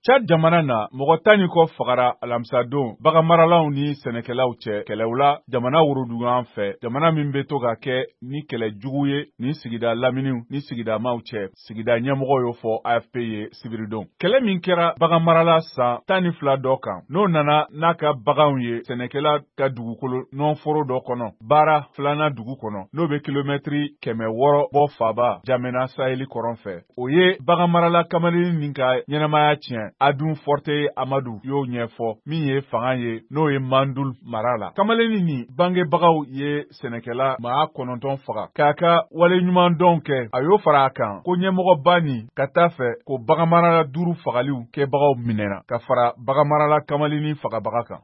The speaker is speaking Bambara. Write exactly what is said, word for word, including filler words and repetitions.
Chad jamana na mɔgɔ tan ni kɔ fagara alamisadon baganmaralaw ni sɛnɛkɛlaw cɛ kɛlɛw la jamana woroduɲɔgɔn fɛ jamana min bɛ to ka kɛ ni kɛlɛ jugu ye ni sigida laminiw ni sigidamaw cɛ sigida ɲɛmɔgɔ y'o fɔ A F P ye sibiridon. Kɛlɛ min kɛra baganmarala san tan ni fila dɔ kan n'o nana n'a ka baganw ye sɛnɛkɛla ka dugukolo nɔnforo dɔ kɔnɔ baara filanan dugu kɔnɔ n'o bɛ kilomɛtiri kɛmɛ wɔɔrɔ bɔ Faba Jamena Saheli kɔrɔn fɛ. O ye baganmarala kamalennin nin ka ɲɛnamaya tiɲɛ. Adun Forte Amadu y'o ɲɛfɔ min ye fanga ye n'o ye Mandul mara la. Kamalennin nin bangebagaw ye sɛnɛkɛla maa kɔnɔntɔn faga k'a ka waleɲuman dɔn kɛ a y'o fara a kan ko ɲɛmɔgɔba nin ka taa fɛ ko baganmarala duuru fagaliw kɛbagaw minɛna ka fara baganmarala kamalennin fagabaga kan.